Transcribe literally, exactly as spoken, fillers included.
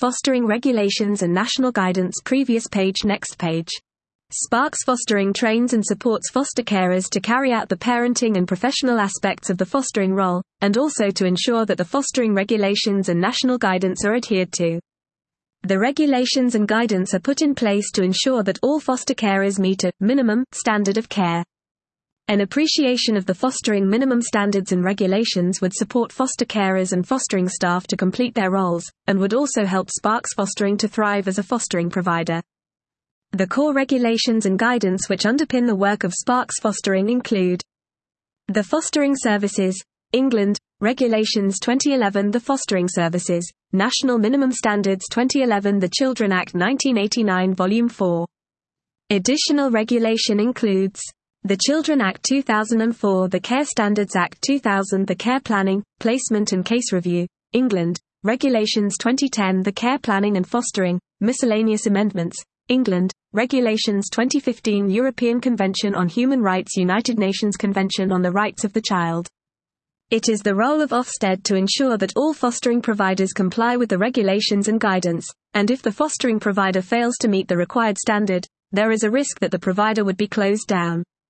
Fostering Regulations and National Guidance. Previous page. Next page. Sparks Fostering trains and supports foster carers to carry out the parenting and professional aspects of the fostering role, and also to ensure that the fostering regulations and national guidance are adhered to. The regulations and guidance are put in place to ensure that all foster carers meet a minimum standard of care. An appreciation of the fostering minimum standards and regulations would support foster carers and fostering staff to complete their roles, and would also help Sparks Fostering to thrive as a fostering provider. The core regulations and guidance which underpin the work of Sparks Fostering include the Fostering Services, England, Regulations twenty eleven, the Fostering Services, National Minimum Standards twenty eleven, the Children Act nineteen eighty-nine, Volume four. Additional regulation includes the Children Act two thousand four, the Care Standards Act two thousand, the Care Planning, Placement and Case Review, England, Regulations twenty ten, the Care Planning and Fostering, Miscellaneous Amendments, England, Regulations twenty fifteen, European Convention on Human Rights, United Nations Convention on the Rights of the Child. It is the role of Ofsted to ensure that all fostering providers comply with the regulations and guidance, and if the fostering provider fails to meet the required standard, there is a risk that the provider would be closed down.